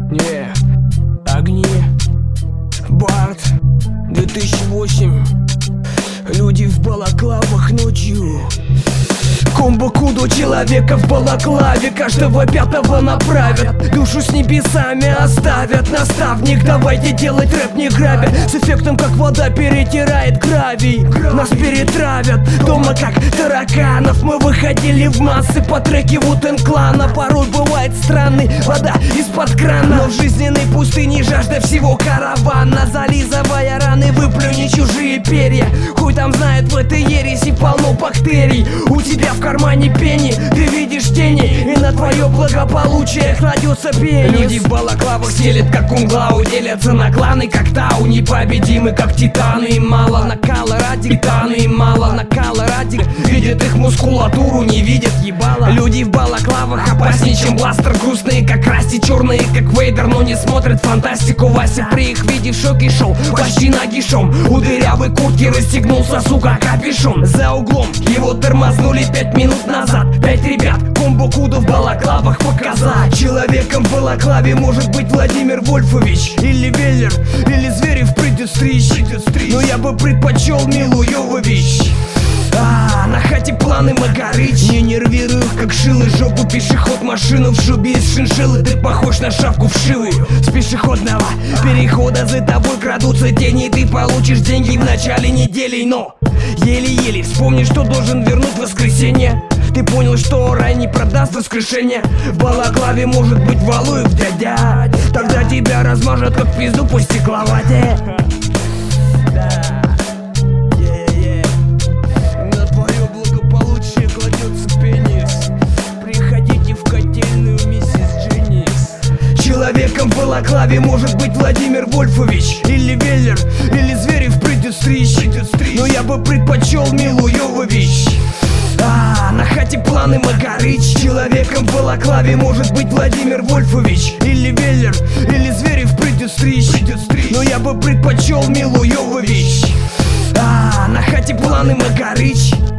Не, огни, Барт, 2008. Люди в балаклавах ночью. Комбо Кудо, человека в балаклаве, каждого пятого направят, душу с небесами оставят. Наставник, давайте делать рэп не грабя, с эффектом как вода перетирает гравий. Нас перетравят дома как тараканов. Мы выходили в массы по треке Вутен Клана. Порой бывает странной вода из-под крана, но в жизненной пустыне жажда всего каравана. Зализывая раны, выплюни чужие перья. Хуй там знает, в этой ереси полно бактерий. У тебя в кармане пени, ты видишь тени, и на твое благополучие кладется пенис. Люди в балаклавах селят как Кунглау, делятся на кланы как Тау. Непобедимы как титаны, им мало накала ради титаны, им мало накала ради. Видят их мускулатуру, не видят ебала. Люди в балаклавах опаснее, чем бластер. Грустные как Расти, черные как Вейдер, но не смотрят фантастику. Вася при их виде в шоке шел, почти нагишом. У дырявой куртки расстегнулся, сука, капюшон. За углом его тормознули 5 минут назад. 5 ребят, комбо Кудо в балаклавах показать. Человеком в балаклаве может быть Владимир Вольфович, или Веллер, или Зверев придет стричь. Но я бы предпочел Милу Йовович. На хате планы Магарыч. Не нервирую их как шилы, жопу пешеход, машину в шубе из шиншиллы. Ты похож на шапку вшивую. С пешеходного перехода за тобой крадутся тени. Ты получишь деньги в начале недели, но еле-еле вспомни, что должен вернуть в воскресенье. Ты понял, что рай не продаст воскрешение. В балаклаве может быть Валуев дядя. Тогда тебя размажет как пизду по стекловате. Человеком в балаклаве может быть Владимир Вольфович, или Веллер, или Зверев придет стричь. Но я бы предпочел Милу Йовович. На хате планы Магарыч. Человеком в балаклаве может быть Владимир Вольфович, или Веллер, или Зверев придет стричь. Но я бы предпочел Милу Йовович. На хате планы Магарыч.